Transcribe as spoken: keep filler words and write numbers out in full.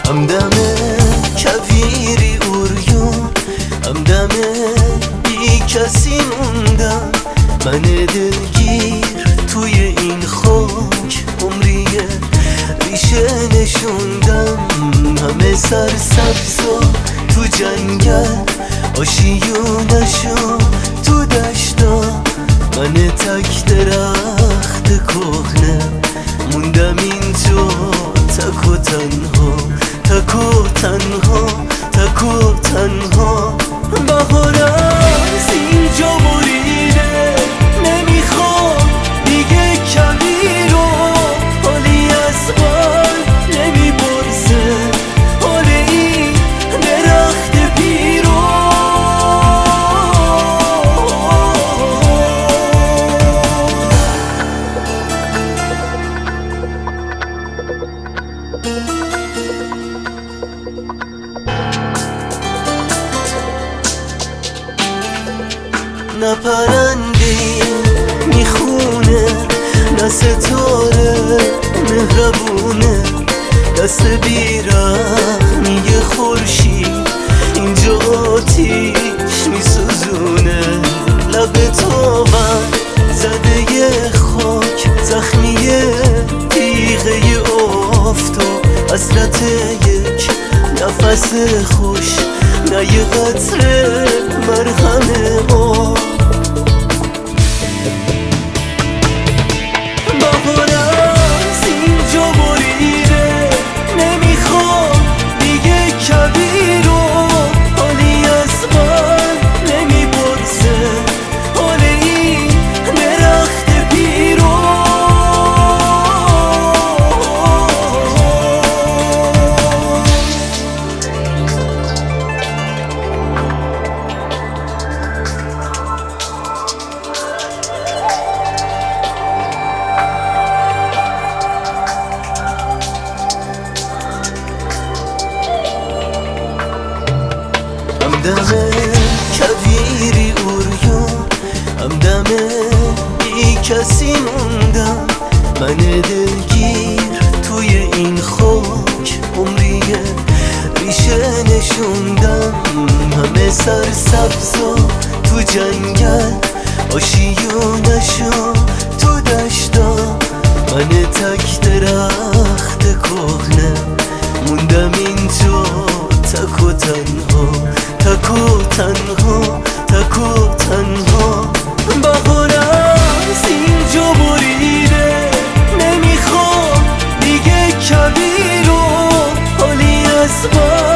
همدم کویری اوریون، همدم بی کسی موندم. من دلگیر توی این خاک عمریه ریشه نشوندم. همه سرسبزا تو جنگل، آشیونشو تو دشتا. من تک درخت کهنه موندم اینجا تک و تنها، تک و تنها، تک و تنها. بهارم از اینجا بریده، نمیخوام دیگه کبیر رو. حالی از من نمیپرسه حال این درخت پیرو. نه پرنده میخونه، نه ستاره مهربونه. دست بیرحمی خورشید اینجا آتیش میسوزونه. لب تاون زده خاک، زخمیه تیغه آفتاب. حسرت یک نفس خوش، نه یه قطره مرهم آب. بهارم از اینجا بریده، نمیخوام دیگه کبیر رو. حالی از من نمیپرسه حال این درخت پیرو. همدم کویری اوریون، همدم بی کسی موندم. من دلگیر توی این خاک عمریه ریشه نشوندم. همه سرسبزا تو جنگل، آشیونشو تو دشتا. من تک درخت کهنه موندم اینجا تک و تنها، تک و تنها، تک و تنها. بهارم از اینجا بریده، نمیخوام دیگه کبیر رو. حالی از من